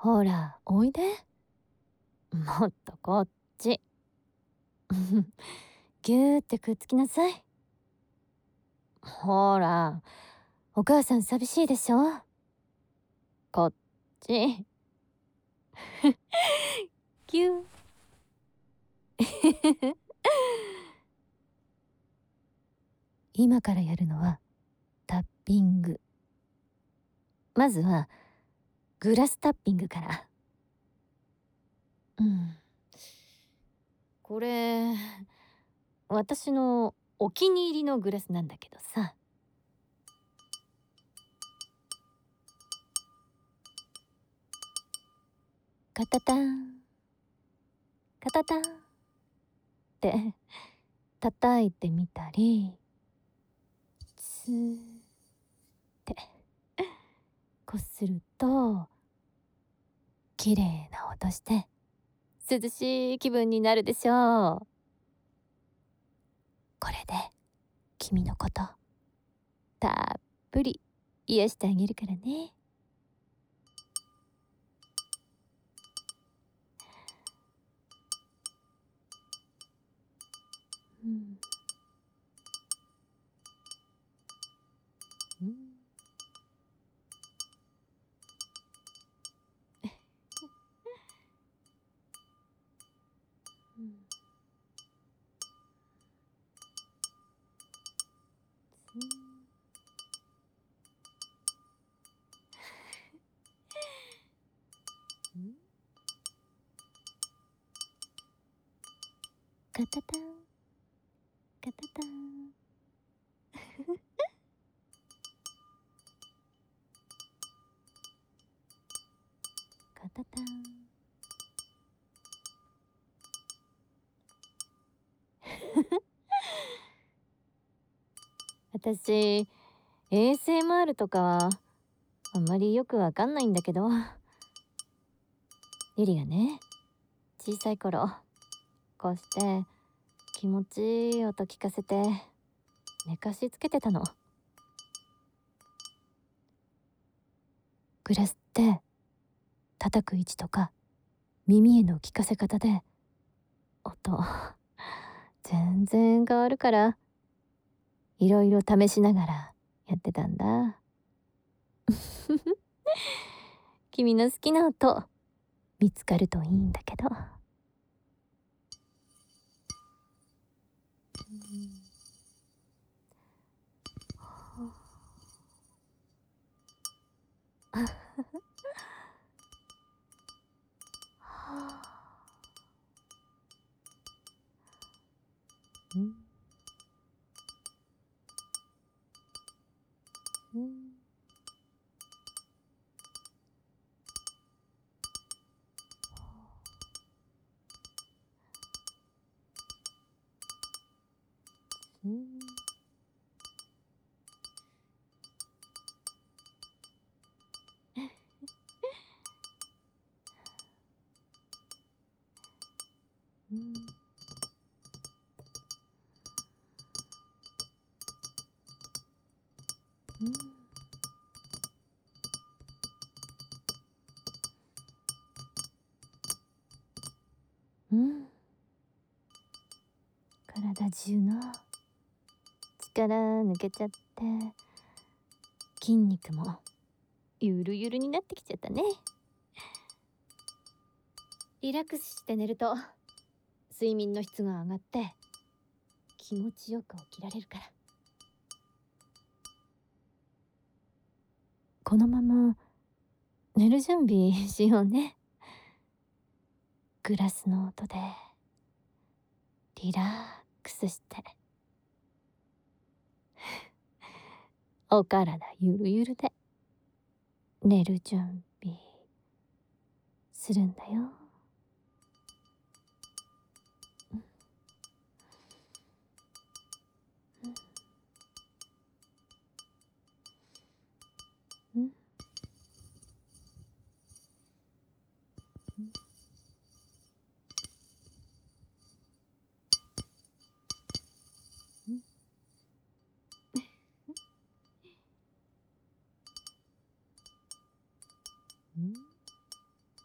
ほら、おいで。もっとこっち。ぎゅーってくっつきなさい。ほら、お母さん寂しいでしょ。こっち。ぎゅー。今からやるのはタッピング。まずはグラスタッピングから。これ私のお気に入りのグラスなんだけどさ。カタタンカタタンって叩いてみたり、ツーってこすると綺麗な音して涼しい気分になるでしょう。これで君のことたっぷり癒してあげるからね。うんうんうんうんカタタンカタタンカタタン。私 ASMR とかはあんまりよくわかんないんだけど、リリがね小さい頃こうして気持ちいい音聞かせて寝かしつけてたの。グラスって叩く位置とか耳への聞かせ方で音全然変わるから、いろいろ試しながらやってたんだ。君の好きな音見つかるといいんだけど。うんうんうんうんうん、体中の力抜けちゃって筋肉もゆるゆるになってきちゃったね。リラックスして寝ると睡眠の質が上がって気持ちよく起きられるから。このまま寝る準備しようね。グラスの音でリラックスしてお体ゆるゆるで寝る準備するんだよ。うんうんうん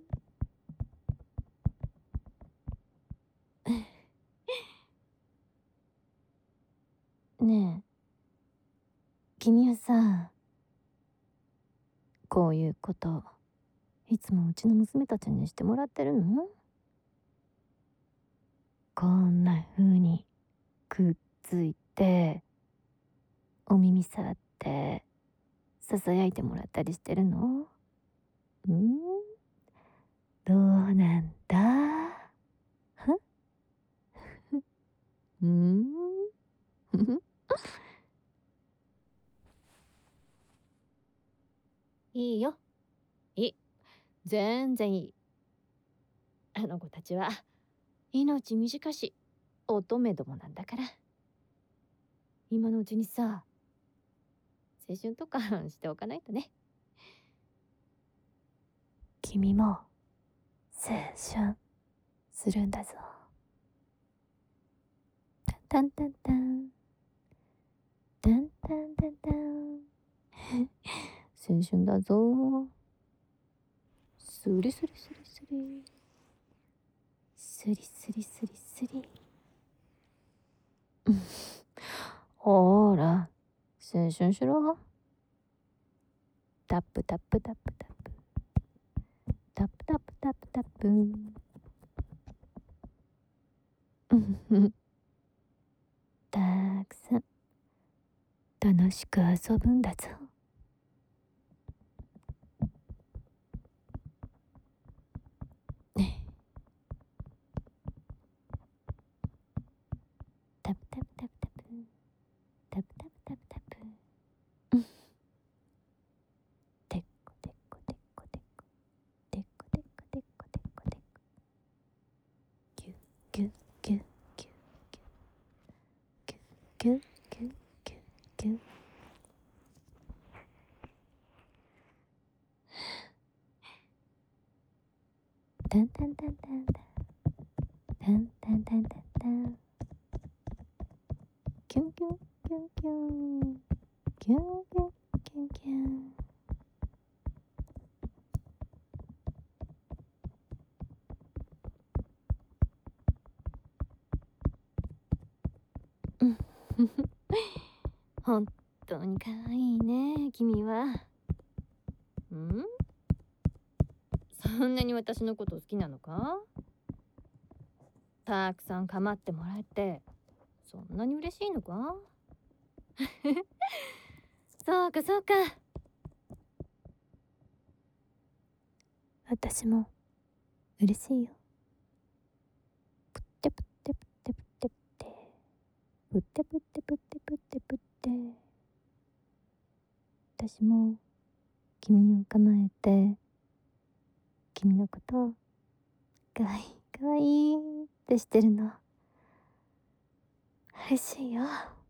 ねえ、君はさ、こういうこといつもうちの娘たちにしてもらってるの？こんな風にくっついてお耳触ってささやいてもらったりしてるの？どうなんだ？ふうん。いいよ。いい。全然いい。あの子たちは命短し乙女どもなんだから。今のうちにさ、青春とかしておかないとね。君も青春するんだぞ。タンタンタンタンタンタンタン青春だぞ。スリスリスリスリスリスリスリスリほーら、青春しろ。タップタップタップタップタップタップタップタップたくさん楽しく遊ぶんだぞ。タプタプタプタプタプタプタプタプてっこてっこてっこてっこてっこてっこてっこてっこてっこギュッギュッギュッギュッギュッギュッギュッギュッギュッタンタンタンタンタンタンタンタンタンキュンキュンキュンキュンキュンキュンキュンキュン本当に可愛いね、君は。そんなに私のこと好きなのか？たくさん構ってもらえてそんなに嬉しいのか？そうかそうか。私も嬉しいよ。ぷってぷってぷってぷってぷってぷってぷってぷってぷって私も君を構えて君のことかわいいかわいいってしてるの嬉しいよ。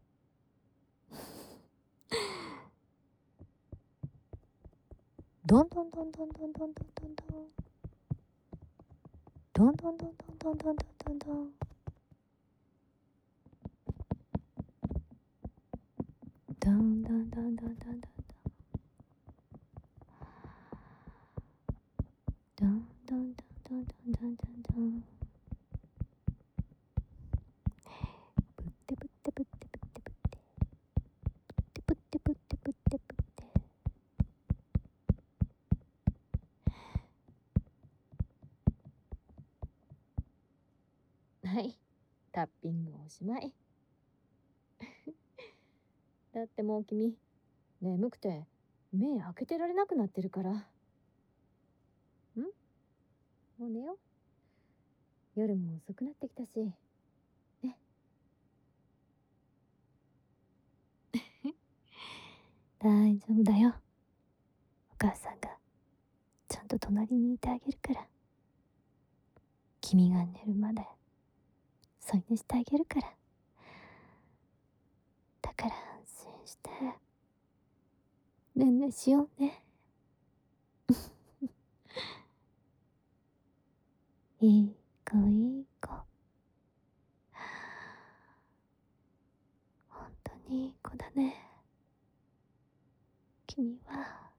どんどんどんどんどんどんどんどんどんどんどんどんどんどんどんどんどんどんどんどんどんどんどんどんどんどんどんどんどんどんどんどんどんどんぶってぶってぶってぶってぶってぶってぶってぶってぶってはい、タッピングおしまい。だってもう君眠くて目開けてられなくなってるから。もう寝よう。夜も遅くなってきたしね。大丈夫だよ。お母さんがちゃんと隣にいてあげるから。君が寝るまで添い寝してあげるから。だから安心してねんねしようね。いい子いい子。本当にいい子だね君は。